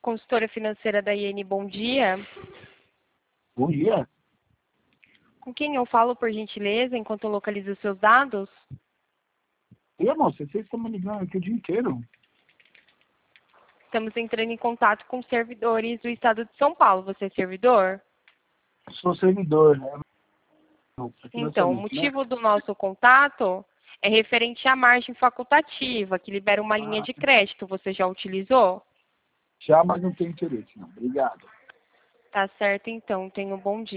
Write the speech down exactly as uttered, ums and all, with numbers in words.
consultora financeira da I N, bom dia. Bom dia. Com quem eu falo, por gentileza, enquanto eu localizo os seus dados? E, moça, vocês estão me ligando aqui o dia inteiro. Estamos entrando em contato com servidores do estado de São Paulo. Você é servidor? Sou servidor, né? Então, o Financiamento, né? motivo do nosso contato é referente à margem facultativa, que libera uma linha Ah, de crédito. Você já utilizou? já, mas não tem interesse, não. Obrigado. Tá certo, então. Tenha um bom dia.